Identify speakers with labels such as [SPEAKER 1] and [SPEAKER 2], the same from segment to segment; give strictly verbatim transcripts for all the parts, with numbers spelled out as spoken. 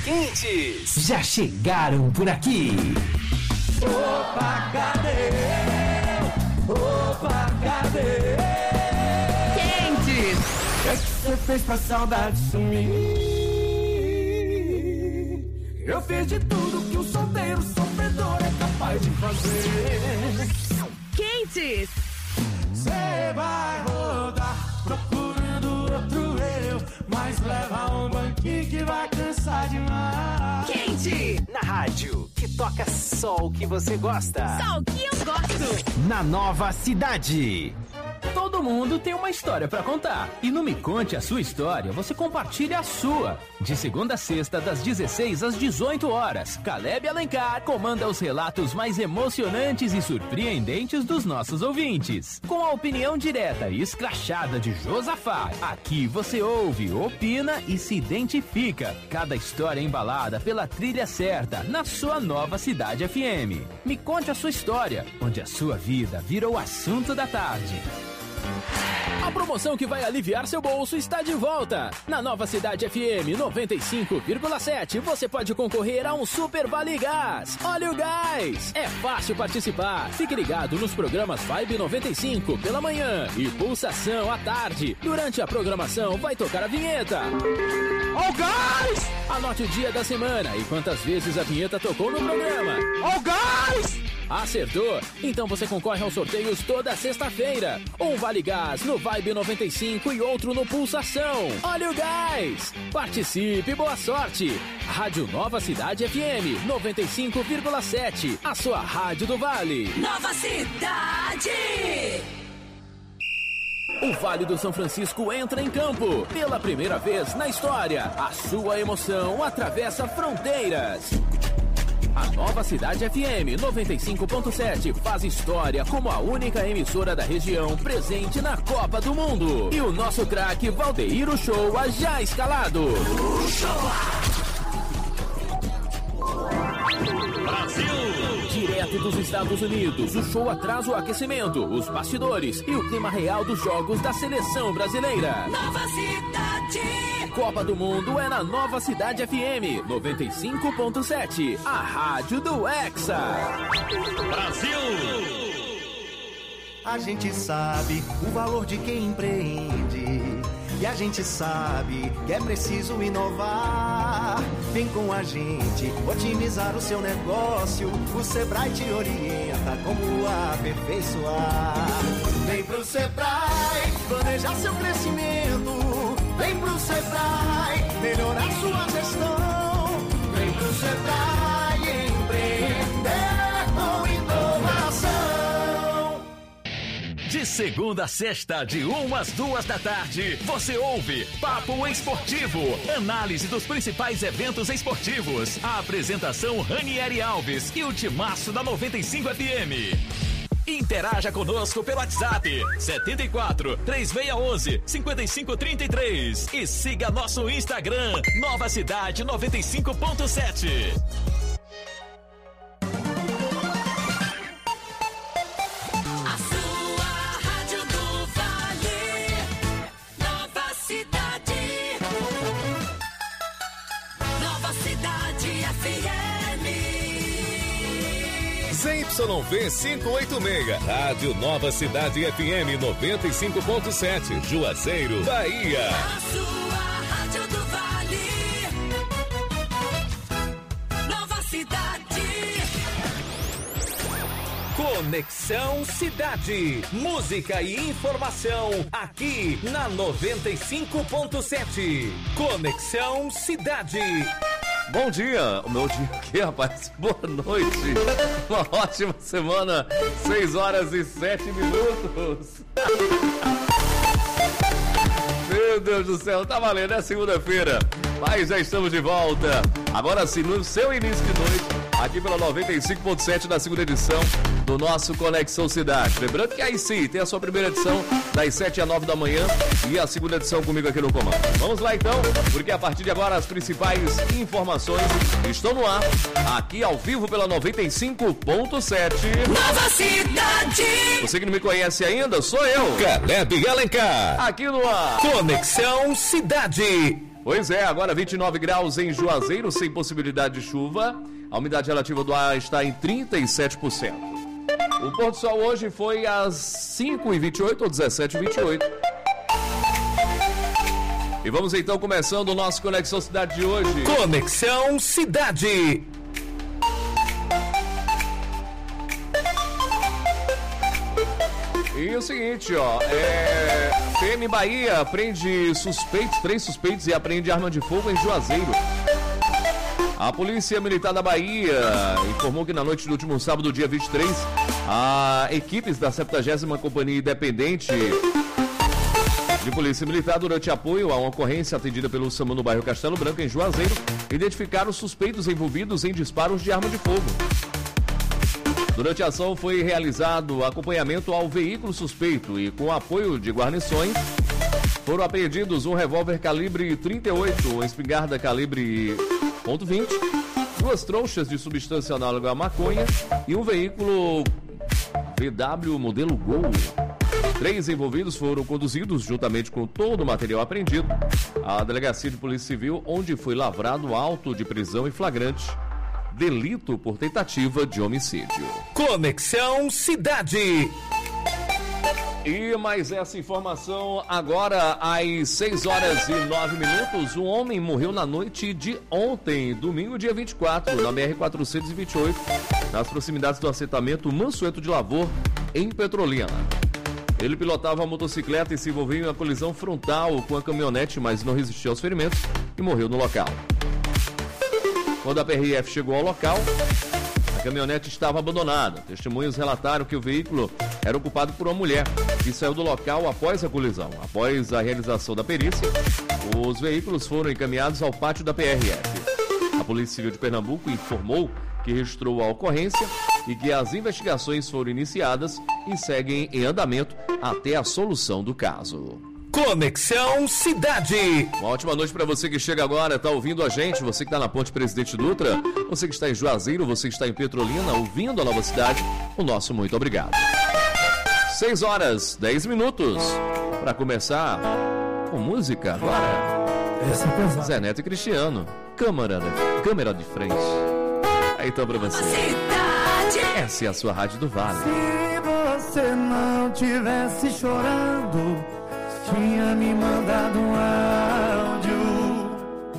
[SPEAKER 1] quentes já chegaram por aqui.
[SPEAKER 2] Opa, cadê? Opa, cadê?
[SPEAKER 3] Quentes.
[SPEAKER 2] O que é que você fez pra saudade sumir? Eu fiz de tudo que um solteiro sofredor é capaz de fazer.
[SPEAKER 3] Quentes.
[SPEAKER 2] Você vai rodar procurando outro eu, mas leva um banquinho que vai cansar demais.
[SPEAKER 3] Quente.
[SPEAKER 1] Na rádio, que toca só o que você gosta.
[SPEAKER 3] Só o que eu gosto.
[SPEAKER 1] Na Nova Cidade.
[SPEAKER 4] Todo mundo tem uma história pra contar. E no Me Conte a Sua História, você compartilha a sua. De segunda a sexta, das dezesseis às dezoito horas, Caleb Alencar comanda os relatos mais emocionantes e surpreendentes dos nossos ouvintes. Com a opinião direta e escrachada de Josafá, aqui você ouve, opina e se identifica. Cada história embalada pela trilha certa, na sua Nova Cidade F M. Me Conte a Sua História, onde a sua vida virou o assunto da tarde. A promoção que vai aliviar seu bolso está de volta. Na Nova Cidade F M noventa e cinco vírgula sete você pode concorrer a um Super Vale Gás. Olha o gás! É fácil participar. Fique ligado nos programas Vibe noventa e cinco pela manhã e Pulsação à tarde. Durante a programação vai tocar a vinheta. Ó o gás! Anote o dia da semana e quantas vezes a vinheta tocou no programa. Ó o gás! Acertou? Então você concorre aos sorteios toda sexta-feira. Um Vale Gás no Vibe noventa e cinco e outro no Pulsação. Olha o gás! Participe, boa sorte! Rádio Nova Cidade F M noventa e cinco vírgula sete, a sua rádio do Vale.
[SPEAKER 3] Nova Cidade!
[SPEAKER 4] O Vale do São Francisco entra em campo. Pela primeira vez na história, a sua emoção atravessa fronteiras. A Nova Cidade F M noventa e cinco ponto sete faz história como a única emissora da região presente na Copa do Mundo. E o nosso craque Valdeir Uchoa já escalado. Brasil! Direto dos Estados Unidos, o show traz o aquecimento, os bastidores e o clima real dos jogos da seleção brasileira.
[SPEAKER 3] Nova Cidade!
[SPEAKER 4] Copa do Mundo é na Nova Cidade F M noventa e cinco ponto sete, a rádio do Hexa. Brasil!
[SPEAKER 5] A gente sabe o valor de quem empreende e a gente sabe que é preciso inovar. Vem com a gente otimizar o seu negócio. O Sebrae te orienta como aperfeiçoar. Vem pro Sebrae planejar seu crescimento. Vem pro Sebrae melhorar sua gestão. Vem pro Sebrae empreender com inovação.
[SPEAKER 6] De segunda a sexta, de uma às duas da tarde, você ouve Papo Esportivo, análise dos principais eventos esportivos. A apresentação Ranieri Alves e o timaço da noventa e cinco F M. Interaja conosco pelo WhatsApp setenta e quatro, três seis um um, cinco cinco três três e siga nosso Instagram Nova Cidade noventa e cinco ponto sete.
[SPEAKER 7] Z Y V quinhentos e oitenta e seis, Rádio Nova Cidade F M noventa e cinco ponto sete, Juazeiro, Bahia.
[SPEAKER 3] A sua rádio do Vale. Nova Cidade.
[SPEAKER 8] Conexão Cidade. Música e informação aqui na noventa e cinco ponto sete. Conexão Cidade.
[SPEAKER 9] Bom dia, o meu dia aqui, rapaz. Boa noite. Uma ótima semana. seis horas e sete minutos. Meu Deus do céu, tá valendo, é segunda-feira. Mas já estamos de volta. Agora sim, no seu início de noite, aqui pela noventa e cinco ponto sete, na segunda edição do nosso Conexão Cidade. Lembrando que aí sim, tem a sua primeira edição das sete às nove da manhã e a segunda edição comigo aqui no comando. Vamos lá então, porque a partir de agora as principais informações estão no ar, aqui ao vivo pela noventa e cinco ponto sete.
[SPEAKER 3] Nova Cidade!
[SPEAKER 9] Você que não me conhece ainda, sou eu,
[SPEAKER 7] Caleb Alencar.
[SPEAKER 9] aqui no ar.
[SPEAKER 8] Conexão Cidade.
[SPEAKER 9] Pois é, agora vinte e nove graus em Juazeiro, sem possibilidade de chuva. A umidade relativa do ar está em trinta e sete por cento. O pôr do sol hoje foi às cinco e vinte e oito ou dezessete e vinte e oito. E vamos então começando o nosso Conexão Cidade de hoje.
[SPEAKER 8] Conexão Cidade.
[SPEAKER 9] E o seguinte, ó, é... P M Bahia prende suspeitos, três suspeitos e apreende arma de fogo em Juazeiro. A Polícia Militar da Bahia informou que na noite do último sábado, dia vinte e três, a equipes da septuagésima Companhia Independente de Polícia Militar, durante apoio a uma ocorrência atendida pelo SAMU no bairro Castelo Branco, em Juazeiro, identificaram suspeitos envolvidos em disparos de arma de fogo. Durante a ação foi realizado acompanhamento ao veículo suspeito e, com apoio de guarnições, foram apreendidos um revólver calibre trinta e oito, uma espingarda calibre ponto vinte, duas trouxas de substância análoga à maconha e um veículo V W modelo Gol. Três envolvidos foram conduzidos, juntamente com todo o material apreendido, à Delegacia de Polícia Civil, onde foi lavrado auto de prisão em flagrante. Delito por tentativa de homicídio.
[SPEAKER 8] Conexão Cidade.
[SPEAKER 9] E mais essa informação agora às seis horas e nove minutos. Um homem morreu na noite de ontem, domingo, dia vinte e quatro, na B R quatrocentos e vinte e oito, nas proximidades do assentamento Mansueto de Lavor, em Petrolina. Ele pilotava a motocicleta e se envolveu em uma colisão frontal com a caminhonete, mas não resistiu aos ferimentos e morreu no local. Quando a P R F chegou ao local, a caminhonete estava abandonada. Testemunhas relataram que o veículo era ocupado por uma mulher que saiu do local após a colisão. Após a realização da perícia, os veículos foram encaminhados ao pátio da P R F. A Polícia Civil de Pernambuco informou que registrou a ocorrência e que as investigações foram iniciadas e seguem em andamento até a solução do caso.
[SPEAKER 8] Conexão Cidade.
[SPEAKER 9] Uma ótima noite para você que chega agora, está ouvindo a gente, você que está na Ponte Presidente Dutra, você que está em Juazeiro, você que está em Petrolina, ouvindo a Nova Cidade, o nosso muito obrigado. seis horas, dez minutos, para começar com música agora. Zé Neto e Cristiano, câmera, câmera de frente. Aí então para você. Essa é a sua Rádio do Vale.
[SPEAKER 2] Se você não tivesse chorando, tinha me mandado um áudio.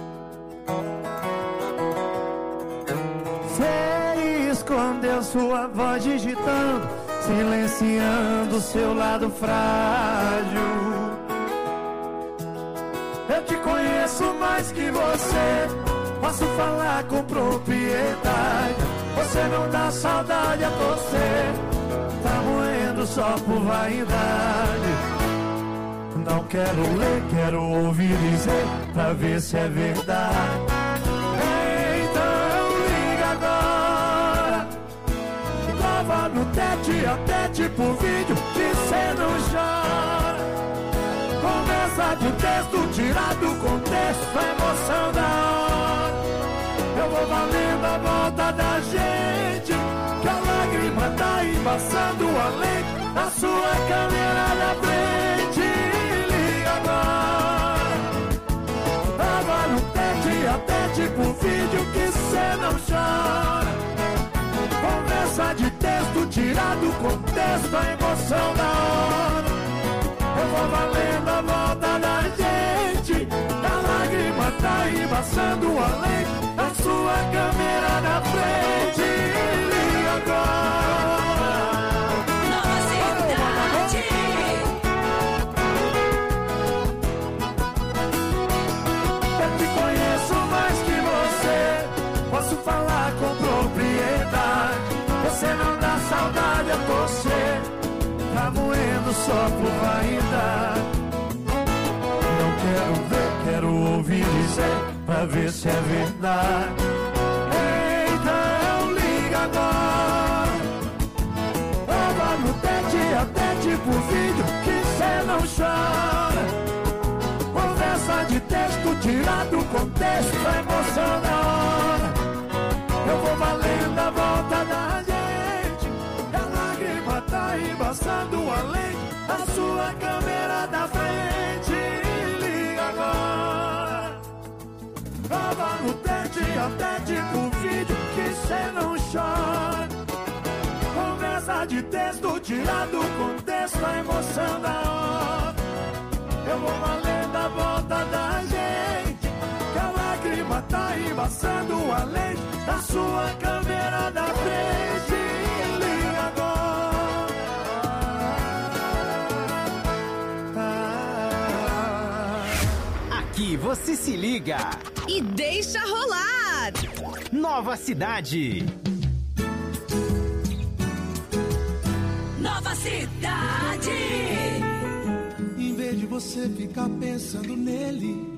[SPEAKER 2] Você escondeu sua voz digitando, silenciando seu lado frágil. Eu te conheço mais que você, posso falar com propriedade. Você não dá saudade a você, tá moendo só por vaidade. Não quero ler, quero ouvir dizer, pra ver se é verdade. Então liga agora, grava no tete a tete por vídeo, que cê não chora. Conversa de texto tirado do contexto, a emoção da hora. Eu vou valendo a volta da gente, que a lágrima tá embaçando além da sua câmera da frente. Tava no tete a tete por vídeo, que cê não chora. Conversa de texto tirado do contexto, a emoção da hora. Eu vou valendo a volta da gente, a lágrima tá embaçando além da sua câmera na frente. Liga agora.
[SPEAKER 3] Nova Cidade.
[SPEAKER 2] Eu te conheço mais que você, posso falar com propriedade. Você não dá saudade a você, tá moendo só por vaidade. Não quero ver, quero ouvir dizer, pra ver se é verdade. Então liga agora, tava no tete a tete por vídeo, que cê não chora. Conversa de texto tirado do contexto, a emoção da hora. Eu vou valendo a volta da gente, a lágrima tá embaçando além da sua câmera da frente. Liga agora. no tete a tete por vídeo que cê não chora. Conversa de texto, tirar do contexto a emoção da hora. Eu vou valendo a volta da gente, que a lágrima tá embaçando a lente da sua câmera da frente. Liga agora.
[SPEAKER 1] Aqui você se liga
[SPEAKER 3] e deixa rolar.
[SPEAKER 1] Nova Cidade.
[SPEAKER 3] Nova Cidade.
[SPEAKER 2] Em vez de você ficar pensando nele,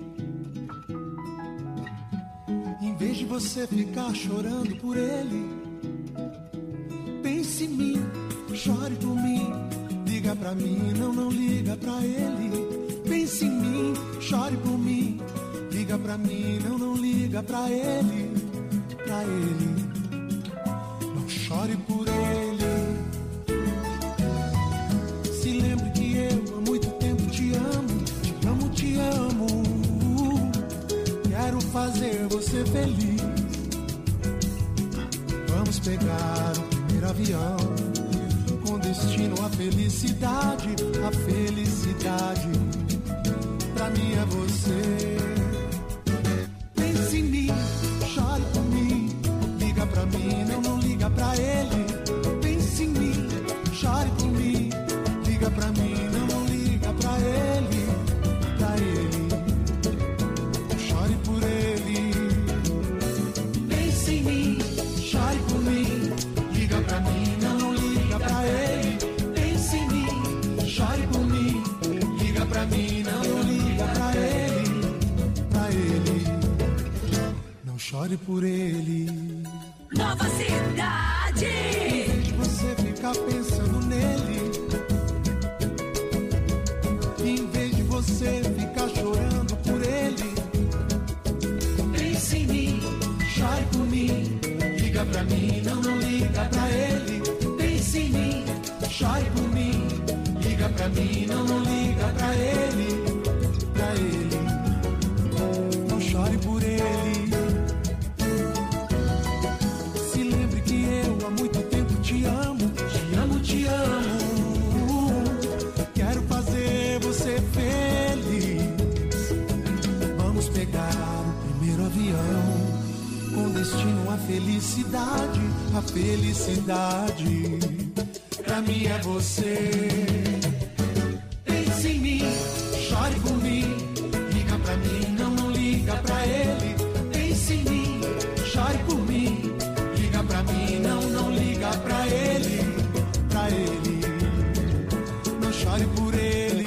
[SPEAKER 2] em vez de você ficar chorando por ele, pense em mim, chore por mim, liga pra mim, não, não liga pra ele. Pense em mim, chore por mim, liga pra mim, não, não liga pra ele, pra ele. Não chore por ele. Se lembre que eu há muito tempo te amo, te amo, te amo. Quero fazer você feliz. Vamos pegar o primeiro avião com destino à felicidade, a felicidade. Pra mim é você. Pense em mim, chore por mim, liga pra mim, não, não liga pra ele. Pense em mim, chore por mim, liga pra mim, não, não liga pra ele, pra ele. Chore por ele. Pense em mim, chore por mim, liga pra mim, não, não liga pra ele. Pense em mim, chore por mim, liga pra mim, não, não liga pra ele, pra ele. Não chore por ele.
[SPEAKER 3] Nova Cidade.
[SPEAKER 2] Em vez de você ficar pensando nele, em vez de você ficar chorando por ele, pense em mim, chore por mim, liga pra mim, não, não liga pra ele. Pense em mim, chore por mim, liga pra mim, não, não liga pra ele, pra ele. Não chore por ele. Se lembre que eu há muito tempo te amo, te amo, te amo. Quero fazer você feliz. Vamos pegar o primeiro avião com destino à felicidade, a felicidade. Pra mim é você. Pense em mim, chore por mim, liga pra mim, não, não liga pra ele. Pense em mim, chore por mim, liga pra mim, não, não liga pra ele, pra ele. Não chore por ele.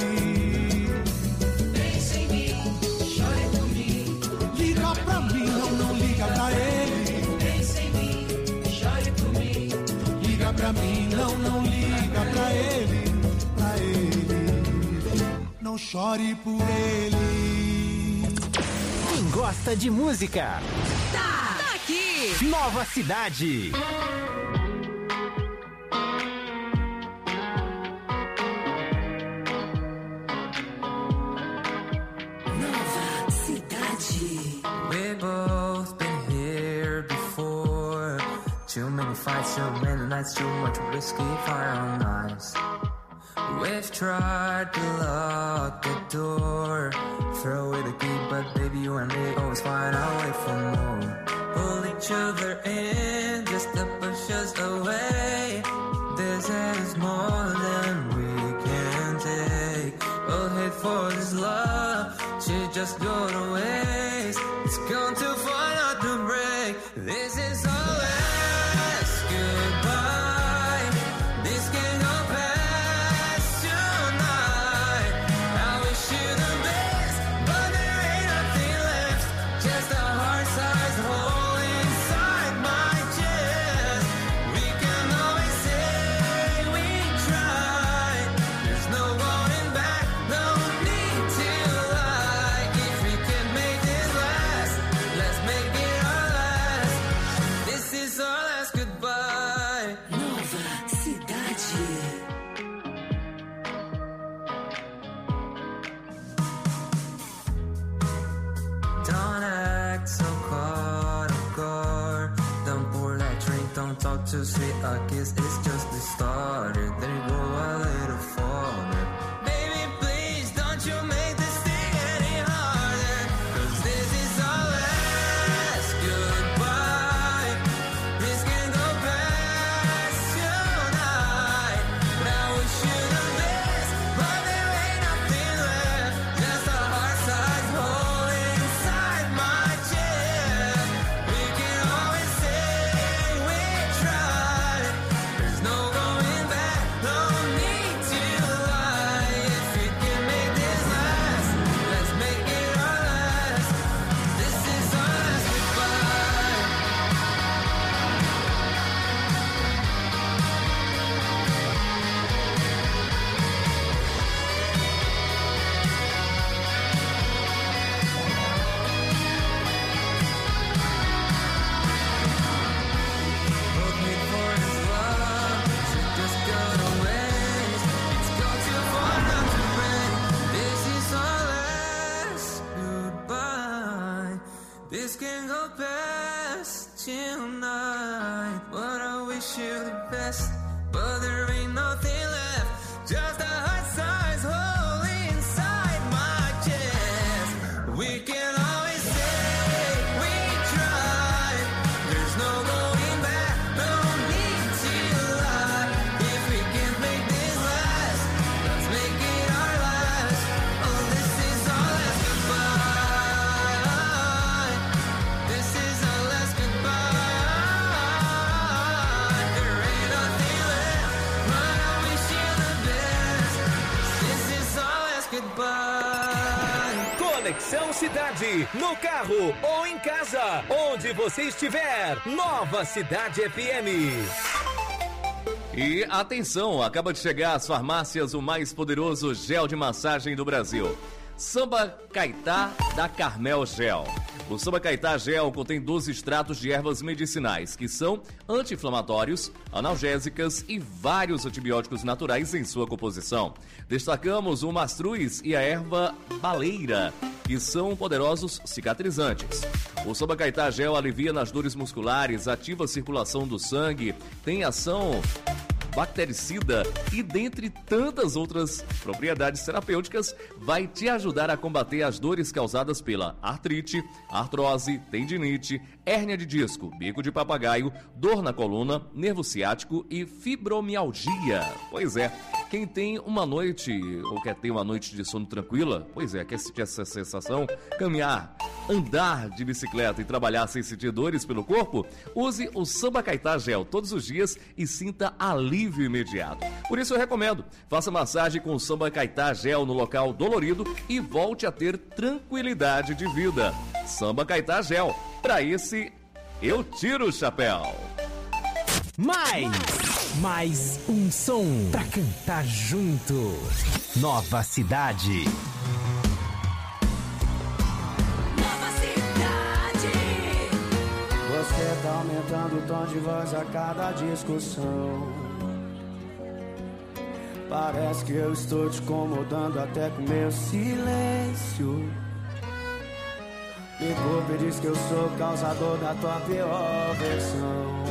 [SPEAKER 2] Pense em mim, chore por mim, liga pra mim, não, não liga pra ele. Pense em mim, chore por mim, liga pra mim, não, não liga pra ele, pra ele. Não chore por ele.
[SPEAKER 1] Quem gosta de música,
[SPEAKER 3] Tá, tá aqui.
[SPEAKER 1] Nova Cidade.
[SPEAKER 3] Nova Cidade.
[SPEAKER 10] We've both been here before. Too many fights, too many nights, too much whiskey for our lives. We've tried to lock the door, throw away the key, but baby, you and me always find our way for more. Pull each other in just to push us away. This is more than we can take. We'll hate for this love, she just go to waste. It's gone too far not to break. This is our last goodbye. This can go past tonight. I wish you the best, but there ain't nothing left. Just a heart-sized hole inside my chest. We can a sweet a kiss, it's just the start. Then you go a little farther. Baby, please don't you make this thing any harder. Cause this is our last goodbye. This can go past tonight. But I wish you the best, but there ain't nothing left. Just a heart size hole inside my chest. We can always say we tried. There's no going back, no need to lie. If we can make this last, let's make it our last. This is our last goodbye. Both need for this love, is it just gonna waste? It's gone too far not to break. This is our last goodbye. This can go past tonight. But I wish you the best, but there ain't nothing left. Just a heart-sized hole inside my chest. We can always say we tried. There's no going back, no need to lie. If we can make this last, let's make it our last. Oh, this is our last goodbye. This is our last goodbye. There ain't nothing left, but I wish you the best. This is our last goodbye.
[SPEAKER 8] Conexão Cidade, no carro ou em casa, onde você estiver. Nova Cidade F M.
[SPEAKER 9] E atenção, acaba de chegar às farmácias o mais poderoso gel de massagem do Brasil. Samba Caetá da Carmel Gel. O Samba Caetá Gel contém doze extratos de ervas medicinais, que são anti-inflamatórios, analgésicas e vários antibióticos naturais em sua composição. Destacamos o mastruz e a erva baleira, que são poderosos cicatrizantes. O Samba Caetá Gel alivia nas dores musculares, ativa a circulação do sangue, tem ação bactericida e dentre tantas outras propriedades terapêuticas, vai te ajudar a combater as dores causadas pela artrite, artrose, tendinite, hérnia de disco, bico de papagaio, dor na coluna, nervo ciático e fibromialgia. Pois é, quem tem uma noite ou quer ter uma noite de sono tranquila, pois é, quer sentir essa sensação, caminhar, andar de bicicleta e trabalhar sem sentir dores pelo corpo, use o Samba Caetá Gel todos os dias e sinta alívio imediato. Por isso eu recomendo, faça massagem com o Samba Caetá Gel no local dolorido e volte a ter tranquilidade de vida. Samba Caetá Gel, pra esse eu tiro o chapéu.
[SPEAKER 1] Mais, mais um som pra cantar junto. Nova Cidade.
[SPEAKER 2] Você tá aumentando o tom de voz a cada discussão. Parece que eu estou te incomodando até com meu silêncio. Me culpa e diz que eu sou causador da tua pior versão.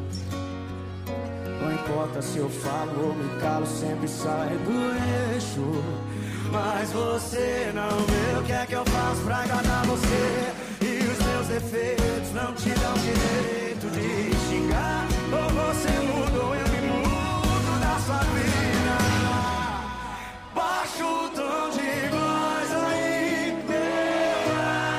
[SPEAKER 2] Não importa se eu falo ou me calo, sempre sai do eixo. Mas você não vê o que é que eu faço pra agradar você. E os meus defeitos não te dão direito de xingar. Ou você muda ou eu me mudo da sua vida. Baixa o tom de voz aí, meu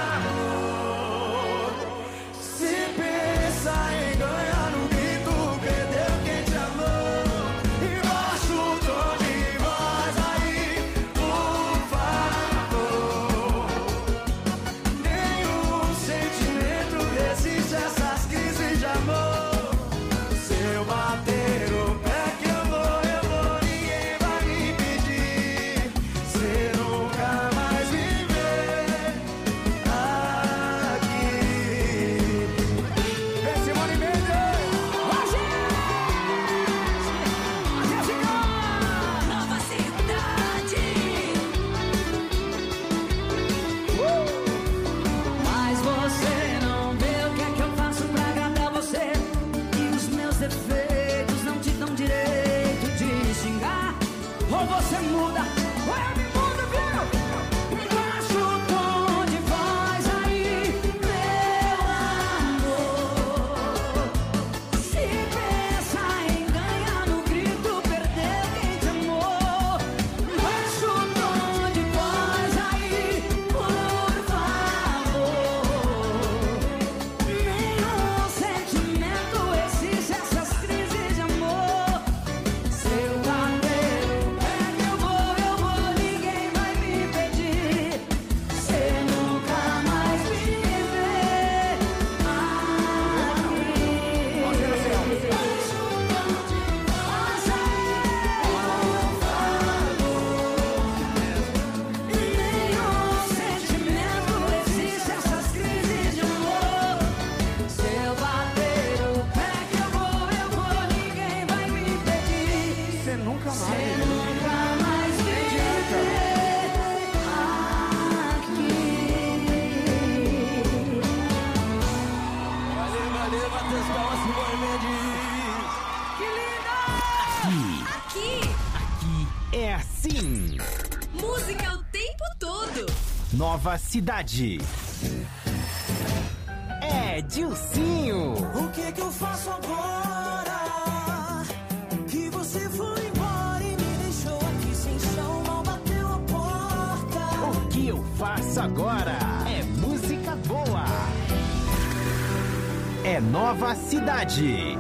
[SPEAKER 2] amor. Se pensa em ganhar no grito, perdeu quem te amou. E baixa o tom de voz aí, por favor. Nenhum sentimento resiste a essas crises de amor. Se eu bater
[SPEAKER 1] é assim.
[SPEAKER 3] Música o tempo todo.
[SPEAKER 1] Nova Cidade. É Dilcinho.
[SPEAKER 2] O que que eu faço agora? Que você foi embora e me deixou aqui sem chão, mal bateu a porta.
[SPEAKER 1] O que eu faço agora? É música boa. É Nova Cidade.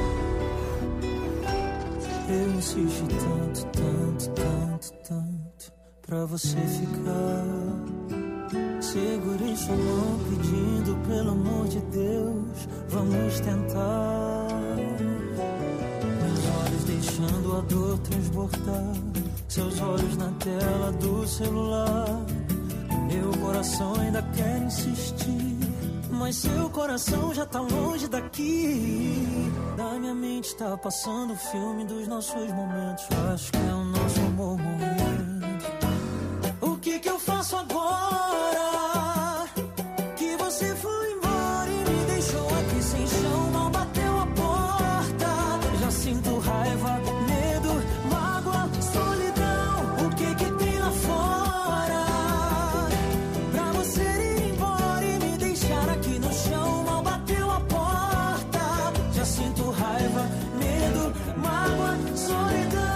[SPEAKER 2] Eu insisti tanto, tanto, tanto, tanto pra você ficar. Segurei sua mão pedindo, pelo amor de Deus, vamos tentar. Meus olhos deixando a dor transbordar, seus olhos na tela do celular. Meu coração ainda quer insistir, mas seu coração já tá longe daqui. Na minha mente tá passando o filme dos nossos momentos. Acho que é o nosso amor morrendo. O que que eu faço agora? Que você foi embora e me deixou aqui sem chão, mal bateu a porta. Já sinto raiva, medo, mágoa, solidão. O que que tem lá fora? Pra você ir embora e me deixar aqui no chão, mal bateu a porta. Já sinto raiva, medo, mágoa, solidão.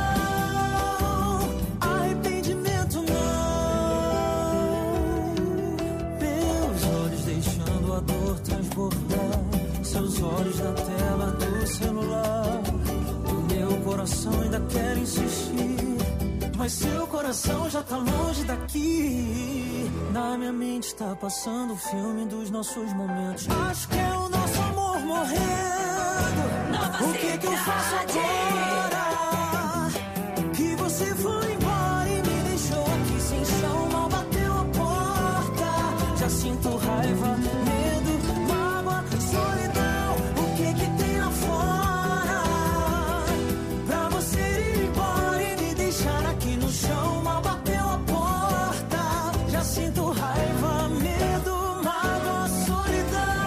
[SPEAKER 2] Arrependimento não. Meus olhos deixando a dor transbordar, seus olhos na tela do celular. O meu coração ainda quer insistir, mas seu coração já tá longe daqui. Na minha mente tá passando o filme dos nossos momentos. Acho que é o nosso amor morrendo.
[SPEAKER 3] Nova
[SPEAKER 2] O que que eu faço agora? Que você foi embora e me deixou aqui sem chão, mal bateu a porta. Já sinto raiva, medo, mágoa, solidão. O que que tem lá fora? Pra você ir embora e me deixar aqui no chão, mal bateu a porta. Já sinto raiva, medo, mágoa, solidão.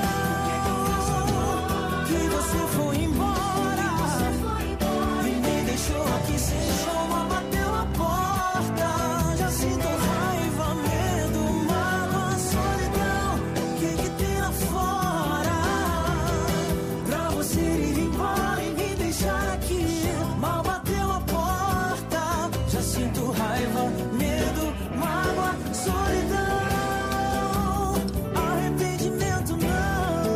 [SPEAKER 2] Que você foi embora e me deixou aqui sem chão, mal bateu a porta. Já sinto raiva, medo, mágoa, solidão. O que que tem lá fora? Pra você ir embora e me deixar aqui, mal bateu a porta. Já sinto raiva, medo, mágoa, solidão. Arrependimento não.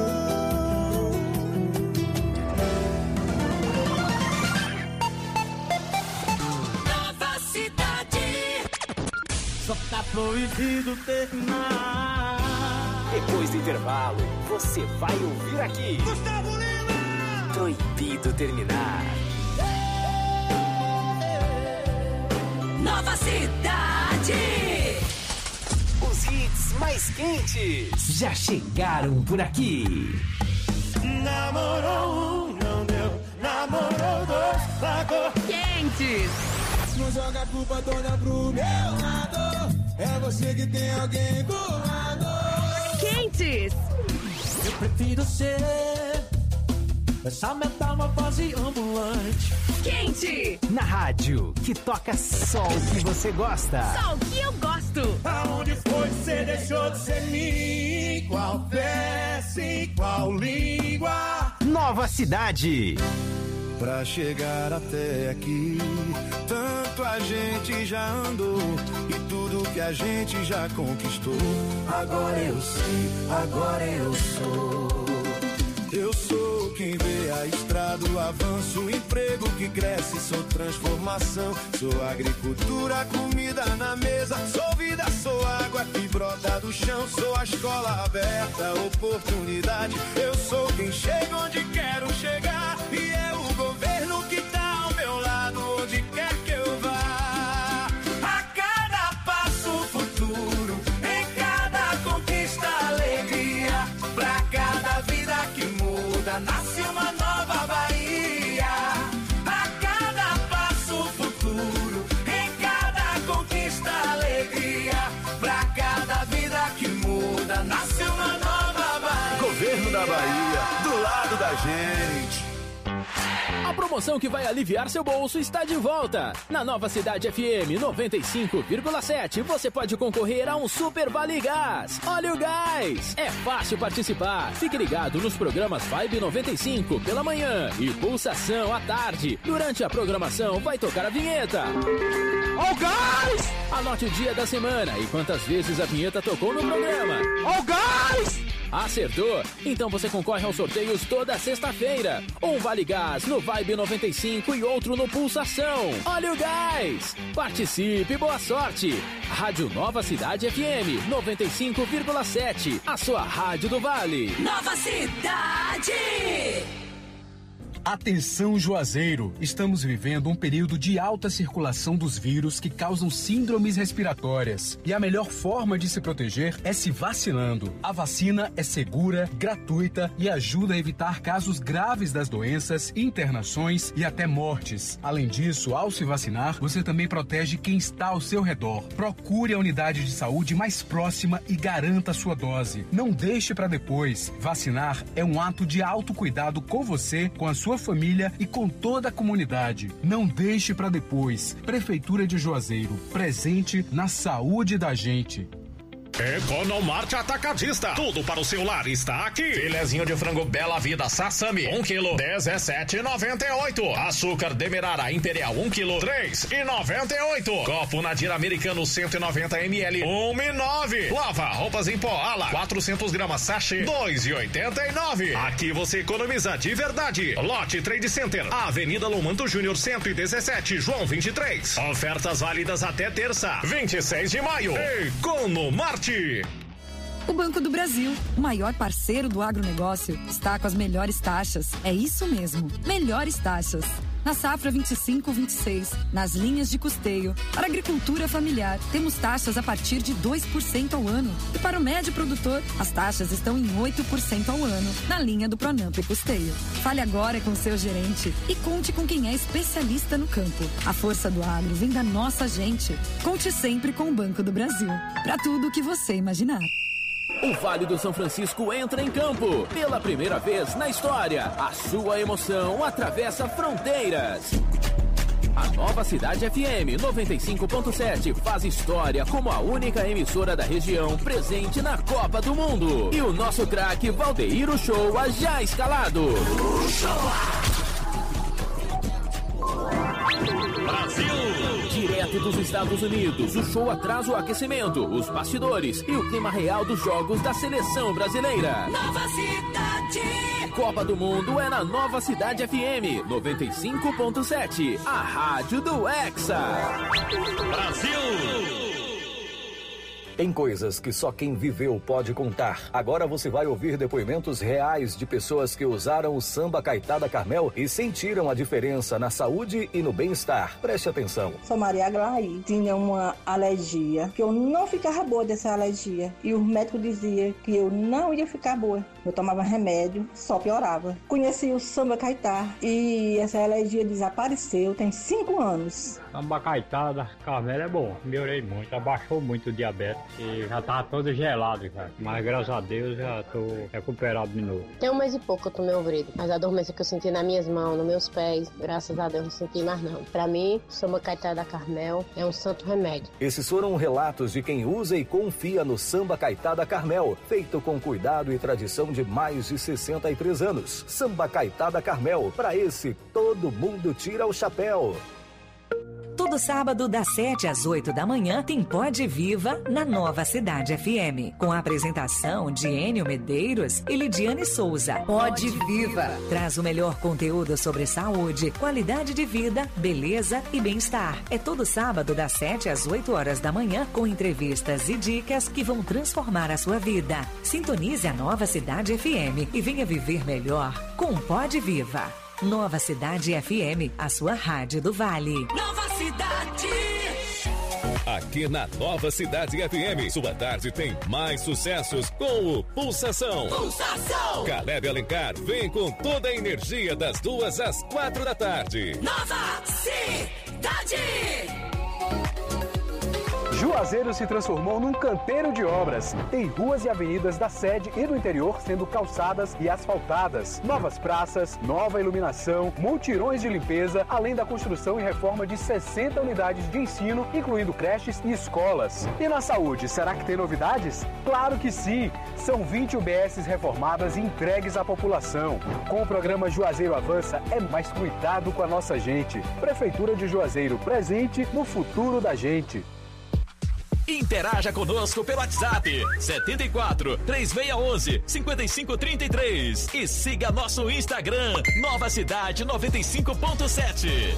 [SPEAKER 3] Nova Cidade.
[SPEAKER 2] Só tá proibido terminar.
[SPEAKER 1] Depois do intervalo, você vai ouvir aqui.
[SPEAKER 2] Gustavo Lima.
[SPEAKER 1] Proibido terminar.
[SPEAKER 3] Nova Cidade.
[SPEAKER 1] Os hits mais quentes já chegaram por aqui.
[SPEAKER 2] Namorou um, não deu. Namorou dois, largou.
[SPEAKER 3] Quentes.
[SPEAKER 2] Não joga a culpa toda pro meu lado. É você que tem alguém do lado.
[SPEAKER 3] Quentes.
[SPEAKER 2] Eu prefiro ser essa metamorfose ambulante.
[SPEAKER 3] Quente.
[SPEAKER 1] Na rádio, que toca só o que você gosta.
[SPEAKER 3] Só o que eu gosto.
[SPEAKER 2] Aonde foi que você deixou de ser mim? Qual peça e qual língua?
[SPEAKER 1] Nova Cidade.
[SPEAKER 5] Pra chegar até aqui, tanto a gente já andou e tudo que a gente já conquistou. Agora eu sei, agora eu sou. Eu sou quem vê a estrada, o avanço, o emprego que cresce, sou transformação. Sou agricultura, comida na mesa, sou vida, sou água que brota do chão. Sou a escola aberta, oportunidade. Eu sou quem chega onde quero chegar e é o governo que tá ao meu lado, onde quer que eu vá. A cada passo futuro, em cada conquista alegria. Pra cada vida que muda, nasce uma nova Bahia. A cada passo futuro, em cada conquista alegria. Pra cada vida que muda, nasce uma nova Bahia.
[SPEAKER 9] Governo da Bahia, do lado da gente.
[SPEAKER 4] promoção que vai aliviar seu bolso está de volta. Na Nova Cidade F M noventa e cinco vírgula sete, você pode concorrer a um Super Vale Gás. Olha o gás! É fácil participar. Fique ligado nos programas Vibe noventa e cinco pela manhã e Pulsação à tarde. Durante a programação vai tocar a vinheta. Ó o gás! Anote o dia da semana e quantas vezes a vinheta tocou no programa. Ó o gás! Acertou? Então você concorre aos sorteios toda sexta-feira. Um Vale Gás no Vibe noventa e cinco e outro no Pulsação. Olha o gás! Participe, boa sorte! Rádio Nova Cidade F M noventa e cinco vírgula sete, a sua rádio do Vale.
[SPEAKER 3] Nova Cidade!
[SPEAKER 11] Atenção, Juazeiro! Estamos vivendo um período de alta circulação dos vírus que causam síndromes respiratórias. E a melhor forma de se proteger é se vacinando. A vacina é segura, gratuita e ajuda a evitar casos graves das doenças, internações e até mortes. Além disso, ao se vacinar, você também protege quem está ao seu redor. Procure a unidade de saúde mais próxima e garanta a sua dose. Não deixe para depois. Vacinar é um ato de autocuidado com você, com a sua família e com toda a comunidade. Não deixe para depois. Prefeitura de Juazeiro, presente na saúde da gente.
[SPEAKER 12] Economarte Atacadista. Tudo para o seu lar está aqui. Filezinho de frango Bela Vida Sassami, um quilo, dezessete e noventa e oito. Açúcar Demerara Imperial, um quilo, três e noventa e oito. Copo Nadir Americano, cento e noventa mililitros, um e nove. Lava roupas em pó Ala, quatrocentos gramas sachê, dois e oitenta e nove. Aqui você economiza de verdade. Lote Trade Center, Avenida Lomanto Júnior, cento e dezessete, João vinte e três. Ofertas válidas até terça, vinte e seis de maio. Economarte.
[SPEAKER 13] O Banco do Brasil, o maior parceiro do agronegócio, está com as melhores taxas. É isso mesmo, melhores taxas. Na safra vinte e cinco vinte e seis, nas linhas de custeio, para a agricultura familiar, temos taxas a partir de dois por cento ao ano. E para o médio produtor, as taxas estão em oito por cento ao ano, na linha do Pronamp e Custeio. Fale agora com seu gerente e conte com quem é especialista no campo. A força do agro vem da nossa gente. Conte sempre com o Banco do Brasil, para tudo o que você imaginar.
[SPEAKER 4] O Vale do São Francisco entra em campo. Pela primeira vez na história, a sua emoção atravessa fronteiras. A Nova Cidade F M noventa e cinco ponto sete faz história como a única emissora da região presente na Copa do Mundo. E o nosso craque Valdeir Uchoa já escalado.
[SPEAKER 12] Brasil!
[SPEAKER 4] Direto dos Estados Unidos, o show traz o aquecimento, os bastidores e o clima real dos jogos da seleção brasileira.
[SPEAKER 3] Nova Cidade!
[SPEAKER 4] Copa do Mundo é na Nova Cidade F M noventa e cinco ponto sete, a rádio do Hexa.
[SPEAKER 12] Brasil!
[SPEAKER 14] Tem coisas que só quem viveu pode contar. Agora você vai ouvir depoimentos reais de pessoas que usaram o samba Caetá da Carmel e sentiram a diferença na saúde e no bem-estar. Preste atenção.
[SPEAKER 15] Sou Maria Aglaí, tinha uma alergia, que eu não ficava boa dessa alergia. E o médico dizia que eu não ia ficar boa. Eu tomava remédio, só piorava. Conheci o samba Caetá e essa alergia desapareceu, tem cinco anos.
[SPEAKER 16] Samba Caetá da Carmel é bom, melhorei muito, abaixou muito o diabetes. E já tava todo gelado, cara. Mas graças a Deus já tô recuperado de novo.
[SPEAKER 17] Tem um mês e pouco que eu tomei o Vrido, mas a dormência que eu senti nas minhas mãos, nos meus pés, graças a Deus não senti mais não. Pra mim, o samba Caetá da Carmel é um santo remédio.
[SPEAKER 14] Esses foram relatos de quem usa e confia no samba Caetá da Carmel, feito com cuidado e tradição de mais de sessenta e três anos. Samba Caetá da Carmel, pra esse todo mundo tira o chapéu.
[SPEAKER 18] Todo sábado, das sete às oito da manhã, tem Pode Viva na Nova Cidade F M. Com a apresentação de Enio Medeiros e Lidiane Souza. Pode Viva traz o melhor conteúdo sobre saúde, qualidade de vida, beleza e bem-estar. É todo sábado, das sete às oito horas da manhã, com entrevistas e dicas que vão transformar a sua vida. Sintonize a Nova Cidade F M e venha viver melhor com Pode Viva. Nova Cidade F M, a sua rádio do Vale.
[SPEAKER 3] Nova Cidade!
[SPEAKER 7] Aqui na Nova Cidade F M, sua tarde tem mais sucessos com o Pulsação.
[SPEAKER 3] Pulsação!
[SPEAKER 7] Caleb Alencar vem com toda a energia das duas às quatro da tarde.
[SPEAKER 3] Nova Cidade!
[SPEAKER 11] Juazeiro se transformou num canteiro de obras. Tem ruas e avenidas da sede e do interior sendo calçadas e asfaltadas. Novas praças, nova iluminação, multirões de limpeza, além da construção e reforma de sessenta unidades de ensino, incluindo creches e escolas. E na saúde, será que tem novidades? Claro que sim! São vinte U B S reformadas e entregues à população. Com o programa Juazeiro Avança, é mais cuidado com a nossa gente. Prefeitura de Juazeiro, presente no futuro da gente.
[SPEAKER 6] Interaja conosco pelo WhatsApp setenta e quatro, três seis um um, cinco cinco três três e siga nosso Instagram Nova Cidade noventa e cinco ponto sete.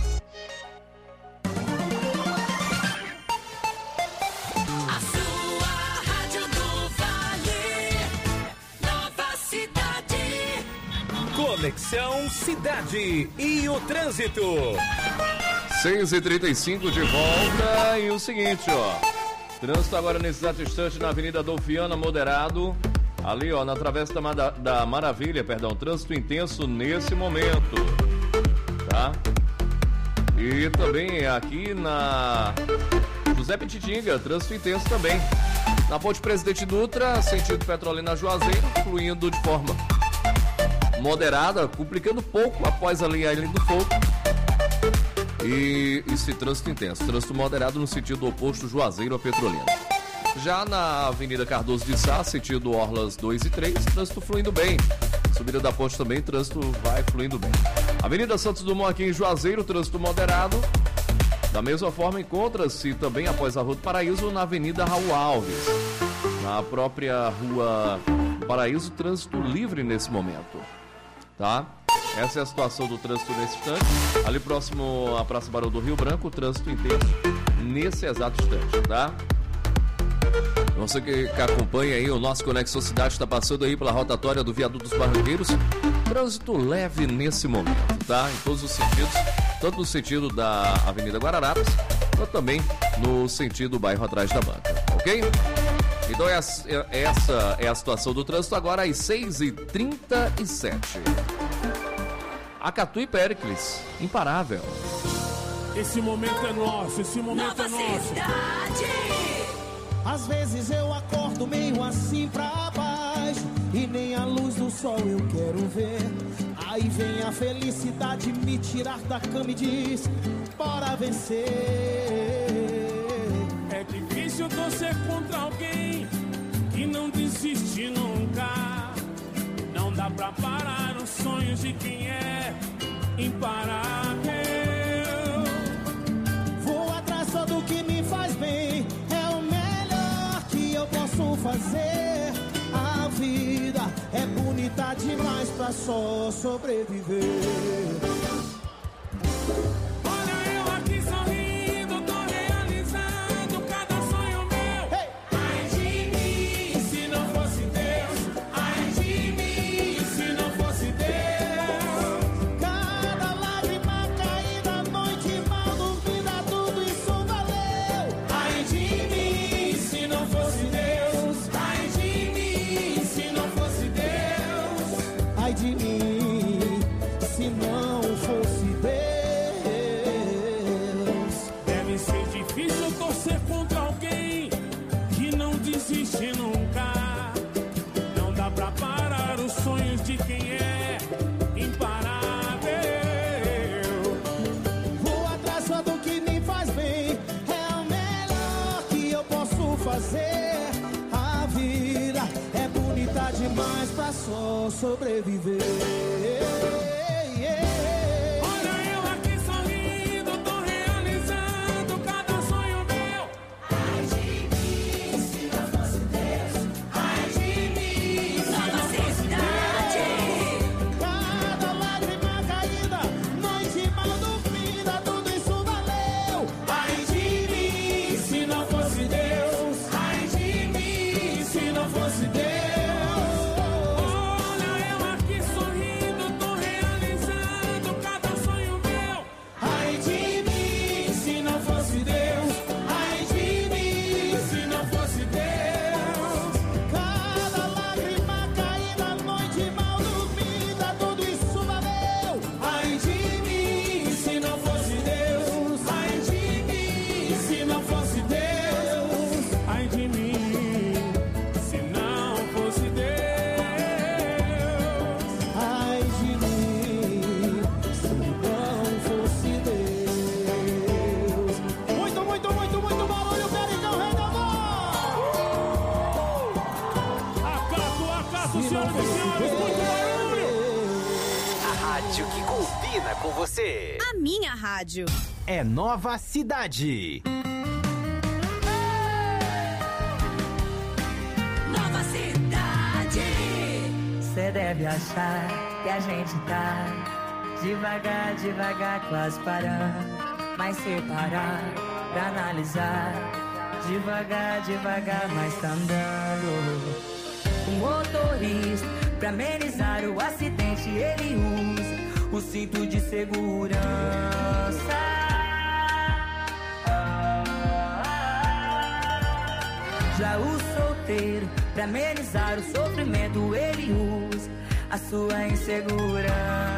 [SPEAKER 3] A sua Rádio do Vale, Nova Cidade.
[SPEAKER 8] Conexão Cidade e o trânsito.
[SPEAKER 9] seis e trinta e cinco de volta e o seguinte, ó. Trânsito agora nesse exato instante na Avenida Dolfiana, moderado. Ali, ó, na Travessa da, Mada, da Maravilha, perdão. Trânsito intenso nesse momento. Tá? E também aqui na José Petitinga, trânsito intenso também. Na Ponte Presidente Dutra, sentido Petrolina Juazeiro, fluindo de forma moderada, complicando pouco após a linha do fogo. E esse trânsito intenso, trânsito moderado no sentido oposto Juazeiro a Petrolina. Já na Avenida Cardoso de Sá, sentido Orlas dois e três, trânsito fluindo bem. Subida da ponte também, trânsito vai fluindo bem. Avenida Santos Dumont aqui em Juazeiro, trânsito moderado. Da mesma forma, encontra-se também após a Rua do Paraíso na Avenida Raul Alves. Na própria Rua do Paraíso, trânsito livre nesse momento. Tá? Essa é a situação do trânsito nesse instante. Ali próximo à Praça Barão do Rio Branco, o trânsito intenso nesse exato instante, tá? Você que, que acompanha aí o nosso Conexão Cidade, está passando aí pela rotatória do Viaduto dos Barranqueiros. Trânsito leve nesse momento, tá? Em todos os sentidos, tanto no sentido da Avenida Guararapes, quanto também no sentido do bairro atrás da banca, ok? Então essa é a situação do trânsito agora às seis e trinta e sete. Acatu e Péricles, imparável.
[SPEAKER 2] Esse momento é nosso, esse momento
[SPEAKER 3] Nova
[SPEAKER 2] é nosso.
[SPEAKER 3] Cidade.
[SPEAKER 19] Às vezes eu acordo meio assim pra baixo e nem a luz do sol eu quero ver. Aí vem a felicidade me tirar da cama e diz: bora vencer.
[SPEAKER 2] É difícil torcer contra alguém que não desiste nunca. Não dá pra parar os sonhos de quem é imparável.
[SPEAKER 19] Vou atrás só do que me faz bem, é o melhor que eu posso fazer. A vida é bonita demais pra só sobreviver.
[SPEAKER 2] Olha eu aqui sorrindo, tô realizando cada sonho meu. Hey! Ai de mim, se não fosse Deus. Ai de mim, se não fosse Deus.
[SPEAKER 19] Cada lágrima caída, noite mal dormida, tudo isso valeu.
[SPEAKER 2] Ai de mim, se não fosse Deus. Ai de mim, se não fosse Deus.
[SPEAKER 19] Ai de mim, se não fosse Deus.
[SPEAKER 2] Deve ser difícil torcer contra alguém que não desiste nunca. Não dá pra parar os sonhos de quem é imparável.
[SPEAKER 19] Vou atrás só do que me faz bem, é o melhor que eu posso fazer. A vida é bonita demais pra só sobreviver.
[SPEAKER 2] Olha eu aqui sorrindo, tô realizando cada sonho meu. Ai de mim, se não fosse Deus. Ai de mim, se não fosse Deus.
[SPEAKER 19] Cada lágrima caída, noite mal dormida, tudo isso valeu.
[SPEAKER 2] Ai de mim, se não fosse Deus. Ai de mim, se não fosse Deus. Olha eu aqui sorrindo, tô realizando
[SPEAKER 1] com você.
[SPEAKER 3] A minha rádio.
[SPEAKER 1] É Nova Cidade.
[SPEAKER 3] Nova Cidade.
[SPEAKER 10] Cê deve achar que a gente tá devagar, devagar, quase parando. Mas se parar pra analisar, devagar, devagar, mas tá andando. O motorista, pra amenizar o acidente, ele usa o cinto de segurança. Já o solteiro, pra amenizar o sofrimento, ele usa a sua insegurança.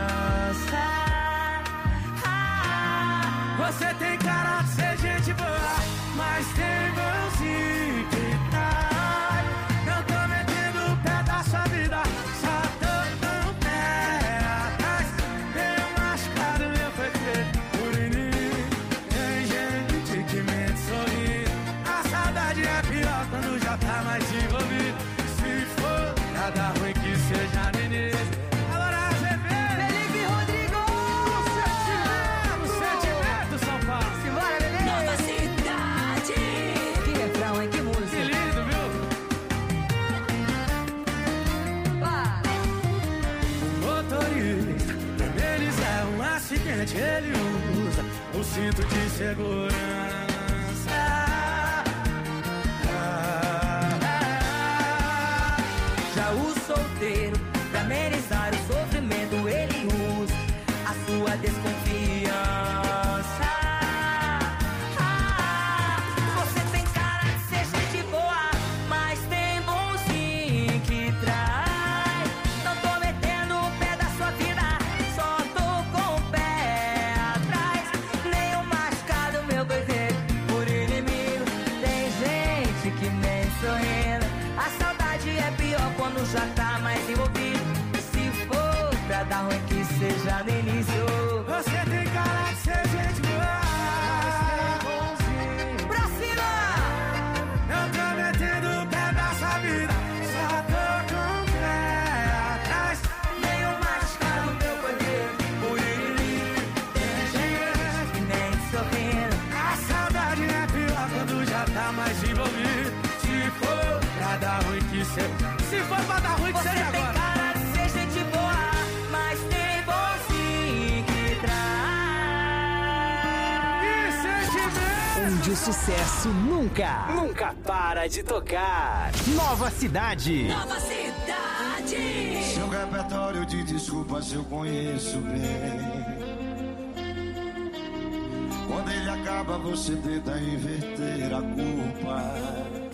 [SPEAKER 2] Você tem cara de ser gente boa, mas tem mãozinho que tá. Eu tô metendo o pé da sua vida, só tô tão pé atrás. Meio machucado, meu foi feito por inimigo. Tem gente que mente sorrindo. A saudade é pior quando já tá mais envolvido. Se for pra dar ruim que seja no início. Agora você vê Felipe Rodrigo, o sentimento, o sentimento São Paulo.
[SPEAKER 3] Simbora, bebê. Nova Cidade.
[SPEAKER 10] Que refrão, hein? Que música.
[SPEAKER 2] Que lindo, viu? O motorista, eles é um acidente, ele usa o cinto de segurança.
[SPEAKER 10] Já o solteiro, pra amenizar o sofrimento, ele usa a sua desconfiança. Você tem cara de ser gente boa, mas tem bonzinho que traz. Não tô metendo o pé da sua vida, só tô com o pé atrás. Nenhum machucado, meu coiseiro, por inimigo. Tem gente que mente sorrindo. A saudade é pior quando já tá mais envolvido. Se for pra dar ruim que seja no início.
[SPEAKER 2] Você tem cara de ser gente boa,
[SPEAKER 10] pra cima!
[SPEAKER 2] eu tô metendo o pé da sua vida, só tô com o pé atrás.
[SPEAKER 10] Nenhum machucado, meu poder, por inimigo. Tem gente que mente sorrindo.
[SPEAKER 2] A saudade é pior quando já tá mais envolvido. Se for pra dar ruim que seja. Se for pra dar ruim que
[SPEAKER 10] Você
[SPEAKER 2] seja
[SPEAKER 10] tem
[SPEAKER 2] agora.
[SPEAKER 10] cara de ser gente boa, mas tem bonzinho que traz.
[SPEAKER 2] Que sentimento!
[SPEAKER 1] Onde o sucesso nunca, nunca para de tocar. Nova Cidade.
[SPEAKER 3] Nova Cidade.
[SPEAKER 20] Seu repertório de desculpas eu conheço bem. Quando ele acaba, você tenta inverter a culpa.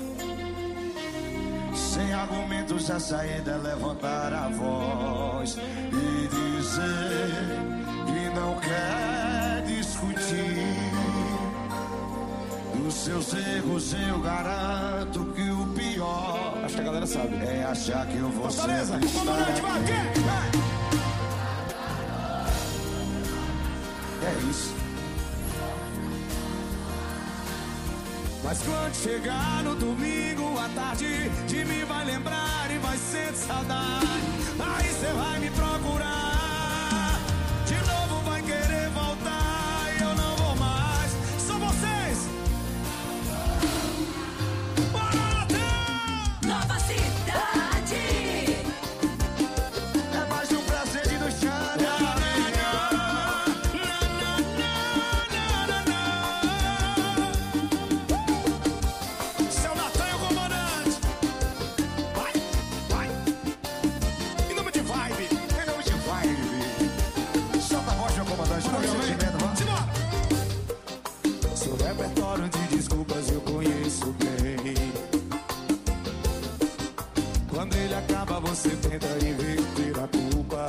[SPEAKER 20] Sem argumentos, a saída é levantar a voz e dizer que não quer discutir. Dos seus erros eu garanto que o pior, acho que a galera sabe, é achar que eu vou sempre estar aqui. É isso.
[SPEAKER 2] Mas quando chegar no domingo à tarde, de mim vai lembrar e vai sentir saudade. Aí cê vai me procurar, de novo vai querer voltar e eu não vou mais. São vocês!
[SPEAKER 3] Nova Cidade.
[SPEAKER 20] É mais um prazer de nos chamar.
[SPEAKER 2] Seu Natan e o comandante. Vai, vai. Em nome de vibe.
[SPEAKER 20] Em nome de vibe. Solta a voz, meu comandante. Não sentimento, vamos.
[SPEAKER 2] Simbora. Seu repertório de desculpas eu conheço bem. Quando ele acaba, você tenta inverter a culpa.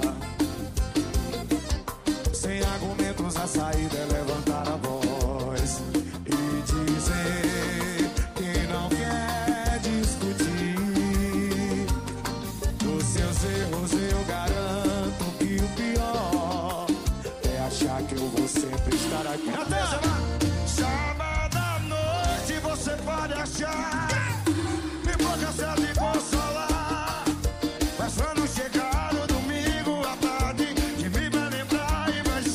[SPEAKER 2] Sem argumentos, a saída é levantar a voz e dizer que não quer discutir. Dos seus erros eu garanto que o pior é achar que eu vou sempre estar aqui.
[SPEAKER 20] Sábado à noite você pode achar me provocar de consolar. Mas quando chegar no domingo à tarde, de mim vai lembrar e vai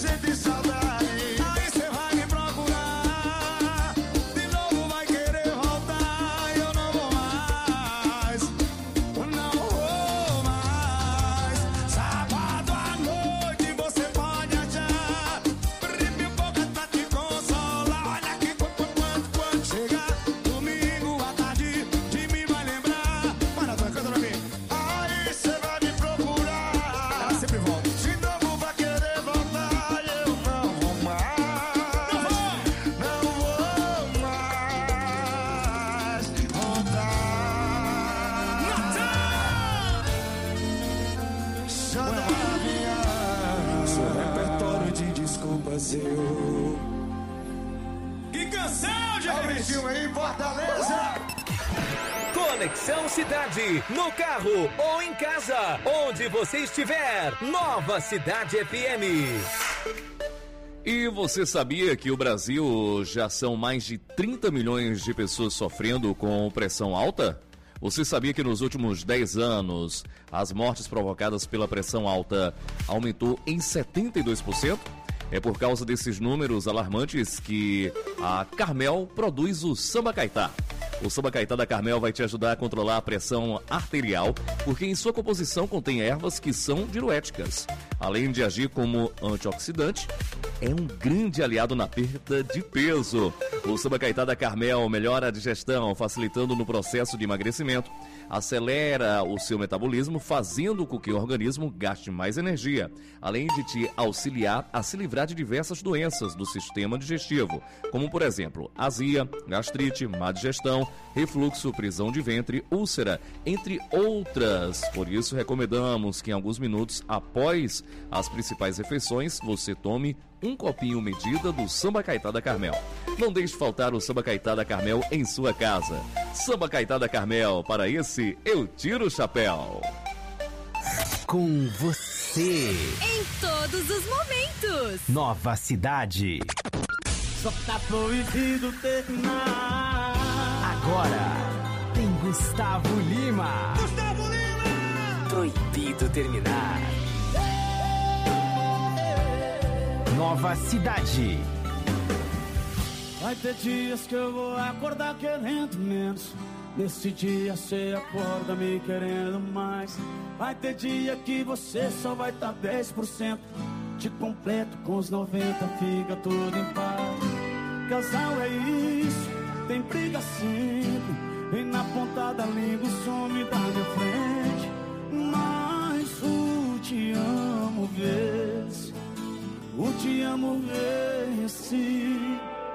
[SPEAKER 2] canção, gente!
[SPEAKER 20] Olha o bichinho aí, Fortaleza!
[SPEAKER 8] Conexão Cidade, no carro ou em casa, onde você estiver. Nova Cidade F M.
[SPEAKER 9] E você sabia que o Brasil já são mais de trinta milhões de pessoas sofrendo com pressão alta? Você sabia que nos últimos dez anos as mortes provocadas pela pressão alta aumentou em setenta e dois por cento? É por causa desses números alarmantes que a Carmel produz o Samba Caetá. O Samba Caetá da Carmel vai te ajudar a controlar a pressão arterial, porque em sua composição contém ervas que são diuréticas. Além de agir como antioxidante, é um grande aliado na perda de peso. O Samba Caetá da Carmel melhora a digestão, facilitando no processo de emagrecimento, acelera o seu metabolismo, fazendo com que o organismo gaste mais energia, além de te auxiliar a se livrar de diversas doenças do sistema digestivo, como por exemplo, azia, gastrite, má digestão, refluxo, prisão de ventre, úlcera, entre outras. Por isso, recomendamos que em alguns minutos após as principais refeições, você tome um copinho medida do Samba Caetá da Carmel. Não deixe faltar o Samba Caetá da Carmel em sua casa. Samba Caetá da Carmel, para esse eu tiro o chapéu.
[SPEAKER 1] Com você.
[SPEAKER 3] Em todos os momentos.
[SPEAKER 1] Nova Cidade.
[SPEAKER 19] Só tá proibido terminar.
[SPEAKER 1] Agora tem Gustavo Lima.
[SPEAKER 19] Gustavo Lima!
[SPEAKER 1] Proibido terminar. Nova Cidade.
[SPEAKER 19] Vai ter dias que eu vou acordar querendo menos. Nesse dia você acorda me querendo mais. Vai ter dia que você só vai estar dez por cento. Te completo com os noventa, fica tudo em paz. Casal é isso, tem briga sempre. Vem na ponta da língua, some da minha frente. Mas o te amo vê-se, o te amo vê-se.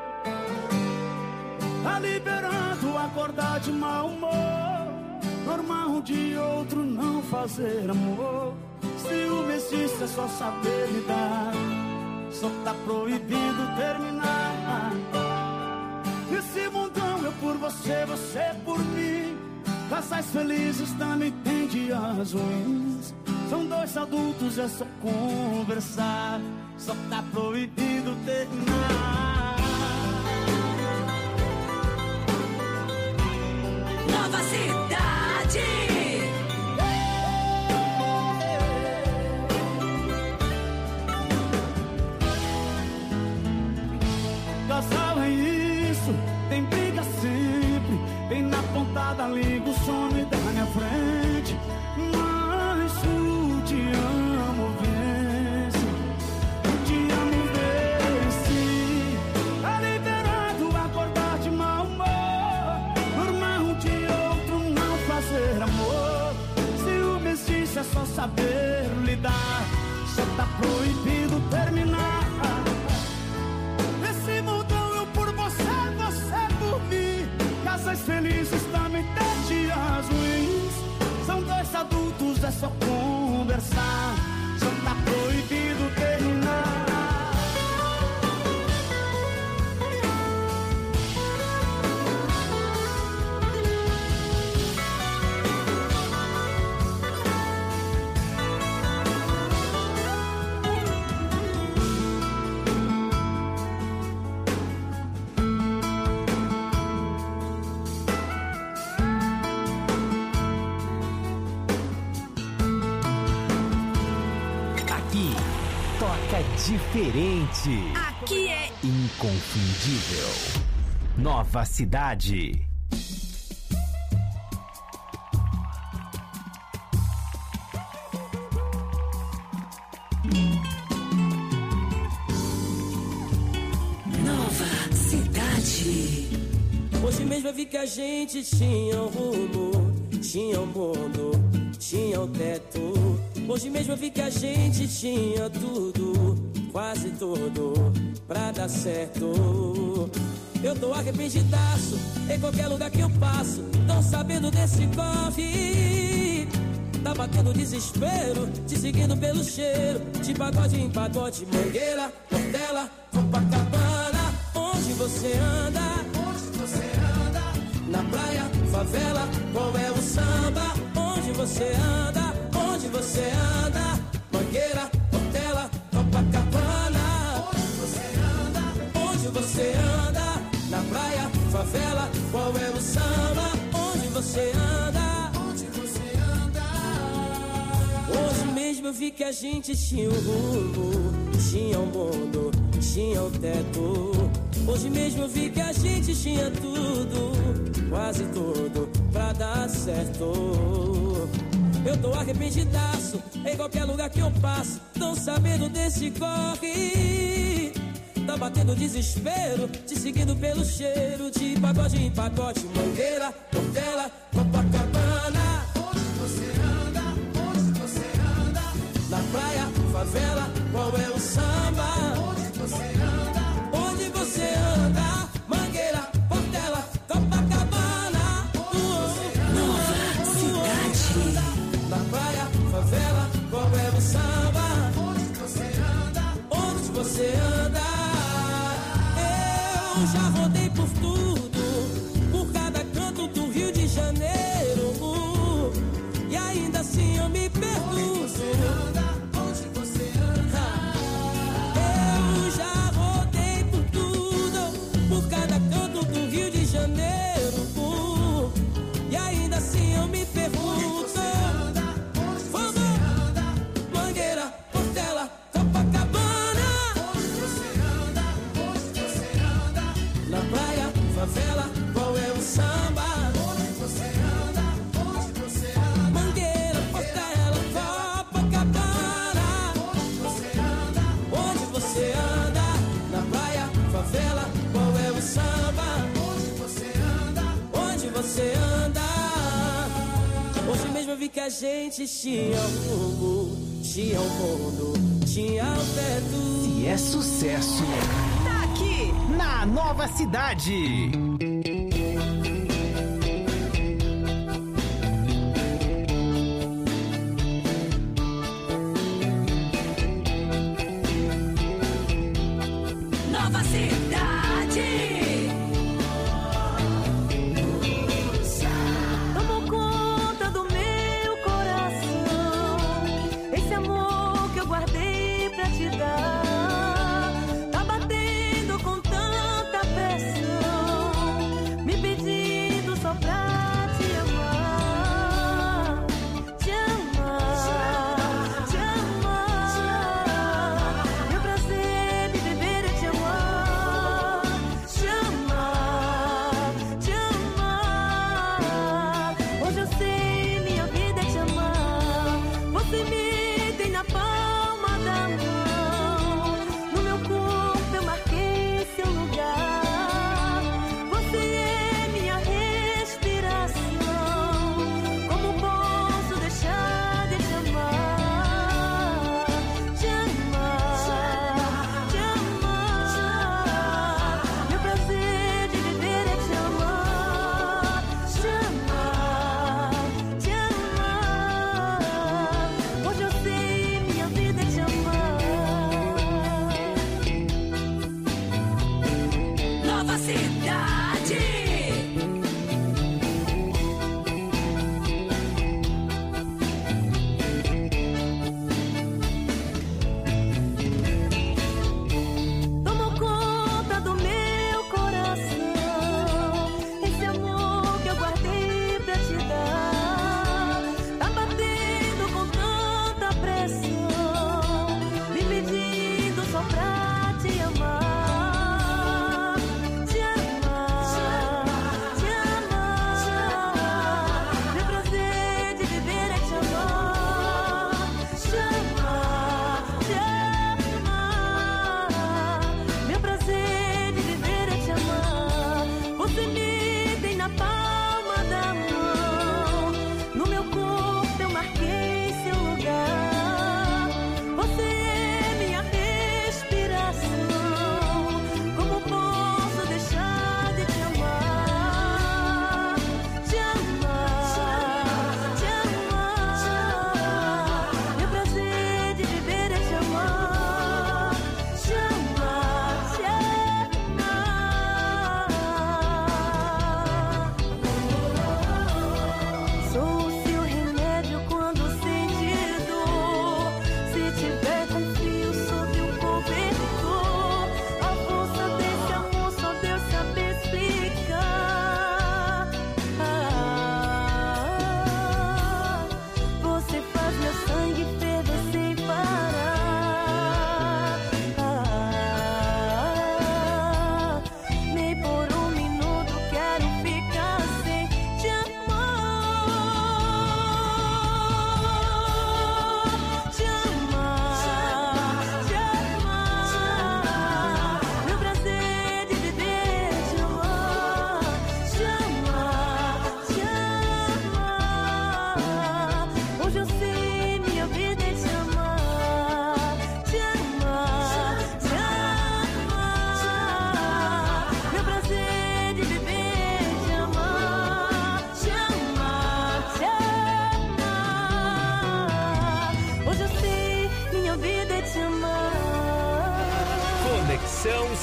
[SPEAKER 19] Tá liberando acordar de mau humor. Normal um de outro não fazer amor. Ciúme existe, é só saber lidar. Só tá proibido terminar. Esse mundão eu por você, você por mim. Casais felizes também tem dias ruins. São dois adultos, é só conversar. Só tá proibido terminar.
[SPEAKER 3] Nova Cidade.
[SPEAKER 19] Casal é isso, tem briga sempre. Vem na ponta da língua, some da minha frente. Mas o te amo vence, o te amo vence. Tá liberado acordar de mau humor. Normal um de outro não fazer amor. Ciúme existe, é só saber lidar. Só tá proibido terminar. Esse mundão eu por você, você por mim. Casais felizes também tem dias ruins. São dois adultos, é só conversar. Só tá proibido terminar.
[SPEAKER 1] Diferente.
[SPEAKER 3] Aqui é
[SPEAKER 1] inconfundível. Nova Cidade.
[SPEAKER 3] Nova Cidade.
[SPEAKER 21] Hoje mesmo eu vi que a gente tinha um rumo, tinha um mundo, tinha um teto. Hoje mesmo eu vi que a gente tinha tudo, quase tudo, pra dar certo. Eu tô arrependidaço, em qualquer lugar que eu passo, tão sabendo desse corre. Tá batendo desespero, te seguindo pelo cheiro, de pagode em pagode, Mangueira, Portela, Copacabana. Onde você anda? favela, qual é o samba? Onde você anda? Onde você anda? Mangueira, Portela, Copacabana. Onde você anda? Onde você anda? Na praia, favela, qual é o samba? Onde você anda? Onde você anda? Hoje mesmo eu vi que a gente tinha um rumo, tinha um mundo, tinha um teto. Hoje mesmo eu vi que a gente tinha tudo, quase tudo, pra dar certo. Eu tô arrependidaço, em qualquer lugar que eu passo, tão sabendo desse corre. Tá batendo desespero, te seguindo pelo cheiro, de pagode em pagode, Mangueira, Portela, Copacabana. Onde você anda? Onde você anda? Na praia, favela, qual é o samba? Onde você anda? Onde você anda? Mangueira, Portela, Copacabana.
[SPEAKER 3] Nova Cidade.
[SPEAKER 21] Na praia, favela, qual é o samba? Onde você anda? Onde você anda? Eu já rodei por tudo, por cada canto do Rio de Janeiro, e ainda assim eu me pergunto. Onde você anda? Onde você anda? Eu já rodei por tudo, por cada canto do Rio de Janeiro, e ainda assim eu me pergunto. Vamos! Mangueira, Portela, Copacabana. Onde você anda? Onde você anda? Na praia, favela, qual é o samba? Onde você anda? Onde você anda? Mangueira, Portela, Copacabana. Onde você anda? Onde você anda? Na praia, favela, qual é o samba? Onde você anda? Onde você anda? Hoje mesmo eu vi que a gente tinha um rumo, tinha um mundo, tinha um teto.
[SPEAKER 1] Se é sucesso, tá aqui na Nova Cidade.
[SPEAKER 3] Nova Cidade.
[SPEAKER 5] Tomou conta do meu coração, esse amor que eu guardei pra te dar, tá batendo com tanta pressão.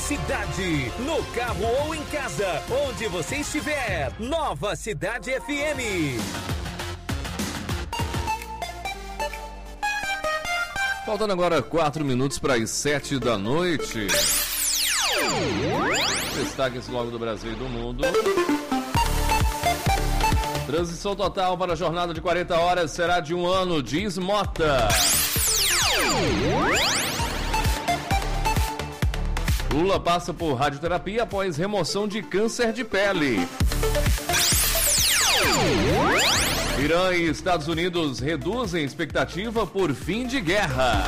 [SPEAKER 8] cidade, no carro ou em casa, onde você estiver. Nova Cidade F M.
[SPEAKER 9] Faltando agora quatro minutos para as sete da noite. Destaques logo do Brasil e do mundo. Transição total para a jornada de quarenta horas será de um ano, diz Mota. Lula passa por radioterapia após remoção de câncer de pele. Irã e Estados Unidos reduzem expectativa por fim de guerra.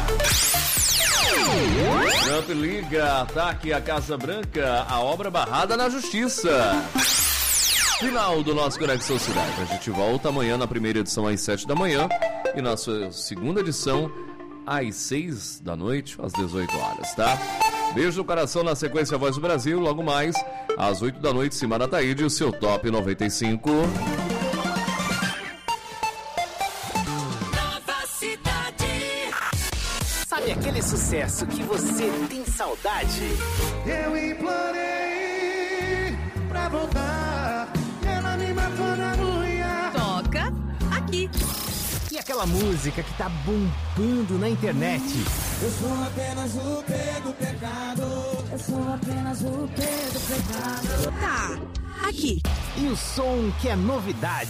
[SPEAKER 9] Trump liga ataque à Casa Branca, a obra barrada na justiça. Final do nosso Conexão Cidade. A gente volta amanhã na primeira edição às sete da manhã e na sua segunda edição às seis da noite, às dezoito horas, tá? Beijo no coração, na sequência Voz do Brasil, logo mais às oito da noite, Simara Taíde, o seu Top noventa e cinco.
[SPEAKER 1] Sabe aquele sucesso que você tem saudade?
[SPEAKER 2] Eu implorei pra voltar, ela me matou na unha.
[SPEAKER 5] Toca aqui.
[SPEAKER 1] E aquela música que tá bombando na internet?
[SPEAKER 2] Eu sou apenas o P do pecado. Eu sou apenas o P do pecado.
[SPEAKER 5] Tá, aqui.
[SPEAKER 1] E o som que é novidade?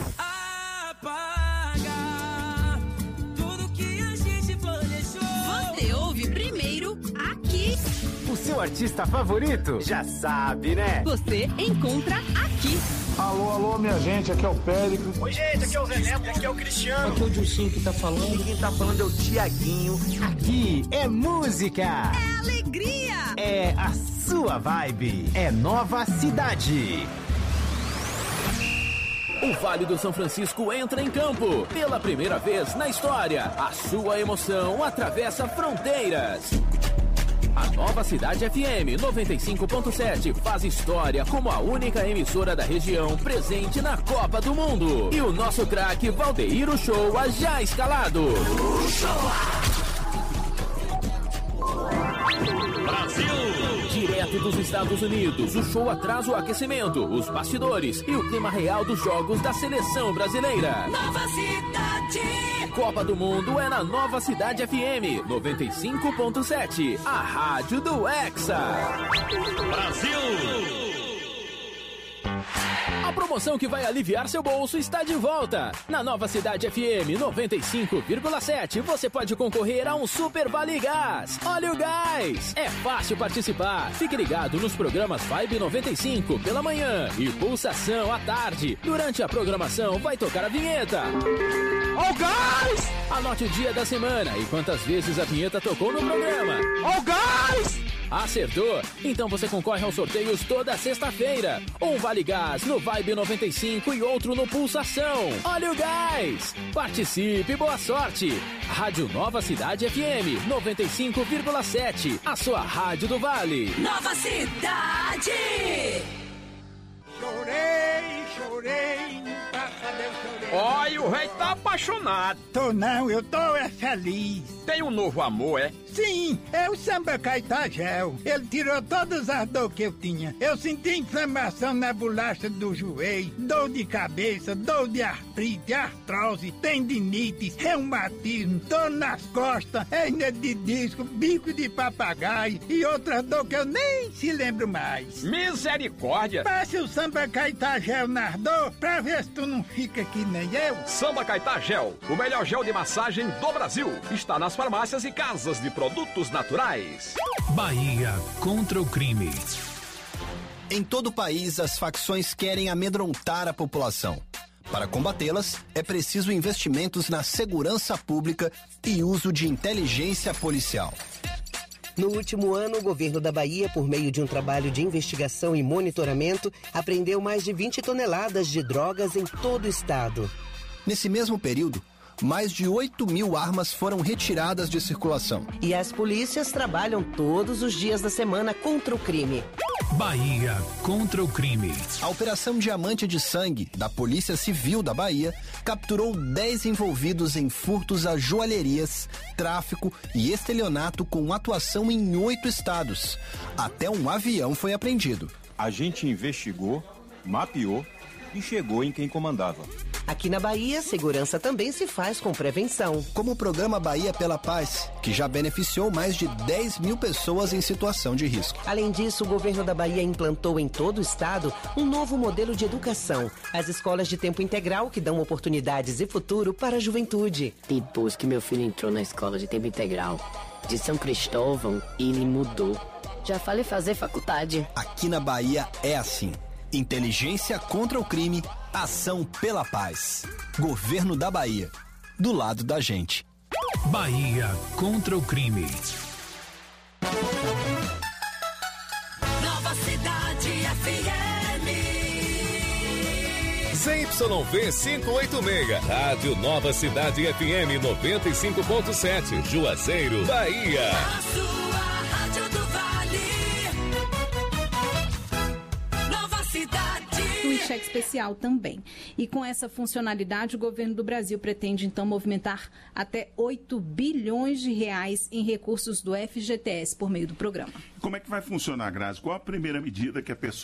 [SPEAKER 5] Você ouve primeiro aqui.
[SPEAKER 1] O seu artista favorito? Já sabe, né?
[SPEAKER 5] Você encontra aqui.
[SPEAKER 13] Alô, alô, minha gente, aqui é o Péricles.
[SPEAKER 1] Oi, gente, aqui é o Zé Neto, aqui é o Cristiano.
[SPEAKER 13] Aqui é o Dilcinho que tá falando.
[SPEAKER 1] E quem tá falando é o Tiaguinho. Aqui é música.
[SPEAKER 5] É alegria.
[SPEAKER 1] É a sua vibe. É Nova Cidade.
[SPEAKER 4] O Vale do São Francisco entra em campo. Pela primeira vez na história, a sua emoção atravessa fronteiras. A Nova Cidade F M noventa e cinco ponto sete faz história como a única emissora da região presente na Copa do Mundo. E o nosso craque Valdeir Uchoa já escalado. Brasil! Direto dos Estados Unidos, o show traz o aquecimento, os bastidores e o clima real dos jogos da seleção brasileira.
[SPEAKER 3] Nova Cidade.
[SPEAKER 4] Copa do Mundo é na Nova Cidade F M noventa e cinco ponto sete, a rádio do Hexa. Brasil! A promoção que vai aliviar seu bolso está de volta. Na Nova Cidade F M noventa e cinco vírgula sete, você pode concorrer a um Super Vale Gás. Olha o gás! É fácil participar. Fique ligado nos programas Vibe noventa e cinco pela manhã e Pulsação à tarde. Durante a programação vai tocar a vinheta. Ó o gás! Anote o dia da semana e quantas vezes a vinheta tocou no programa. Ó o gás! Acertou? Então você concorre aos sorteios toda sexta-feira. Um Vale Gás no Vibe noventa e cinco e outro no Pulsação. Olha o gás! Participe, boa sorte! Rádio Nova Cidade F M noventa e cinco vírgula sete, a sua rádio do Vale.
[SPEAKER 3] Nova Cidade!
[SPEAKER 2] Chorei, chorei, nunca cadê eu chorei.
[SPEAKER 22] Olha, o rei tá apaixonado.
[SPEAKER 2] Tô não, eu tô é feliz.
[SPEAKER 22] Tem um novo amor, é?
[SPEAKER 2] Sim, é o Samba Caetagel. Ele tirou todas as dores que eu tinha. Eu senti inflamação na bolacha do joelho, dor de cabeça, dor de artrite, artrose, tendinite, reumatismo, dor nas costas, hernia de disco, bico de papagaio e outras dores que eu nem se lembro mais.
[SPEAKER 22] Misericórdia!
[SPEAKER 2] Passe o Samba Caetagel nas dores pra ver se tu não fica aqui nem eu.
[SPEAKER 22] Samba Caetagel, o melhor gel de massagem do Brasil. Está nas farmácias e casas de produtos naturais.
[SPEAKER 23] Bahia contra o crime.
[SPEAKER 24] Em todo o país, as facções querem amedrontar a população. Para combatê-las, é preciso investimentos na segurança pública e uso de inteligência policial.
[SPEAKER 25] No último ano, o governo da Bahia, por meio de um trabalho de investigação e monitoramento, apreendeu mais de vinte toneladas de drogas em todo o estado.
[SPEAKER 24] Nesse mesmo período, mais de oito mil armas foram retiradas de circulação.
[SPEAKER 25] E as polícias trabalham todos os dias da semana contra o crime.
[SPEAKER 23] Bahia contra o crime.
[SPEAKER 24] A Operação Diamante de Sangue da Polícia Civil da Bahia capturou dez envolvidos em furtos a joalherias, tráfico e estelionato com atuação em oito estados. Até um avião foi apreendido.
[SPEAKER 12] A gente investigou, mapeou e chegou em quem comandava.
[SPEAKER 25] Aqui na Bahia, segurança também se faz com prevenção.
[SPEAKER 24] Como o programa Bahia pela Paz, que já beneficiou mais de dez mil pessoas em situação de risco.
[SPEAKER 25] Além disso, o governo da Bahia implantou em todo o estado um novo modelo de educação. As escolas de tempo integral que dão oportunidades e futuro para a juventude.
[SPEAKER 14] Depois que meu filho entrou na escola de tempo integral de São Cristóvão, ele mudou. Já falei fazer faculdade.
[SPEAKER 24] Aqui na Bahia é assim. Inteligência contra o crime, ação pela paz. Governo da Bahia. Do lado da gente.
[SPEAKER 23] Bahia contra o crime.
[SPEAKER 3] Nova Cidade F M.
[SPEAKER 7] Z Y V quinhentos e oitenta e seis, Rádio Nova Cidade F M noventa e cinco ponto sete, Juazeiro, Bahia.
[SPEAKER 3] A sua Rádio do Vale. Nova Cidade.
[SPEAKER 15] Um cheque especial também. E com essa funcionalidade, o governo do Brasil pretende, então, movimentar até oito bilhões de reais em recursos do F G T S por meio do programa.
[SPEAKER 16] Como é que vai funcionar, Grazi? Qual a primeira medida que a pessoa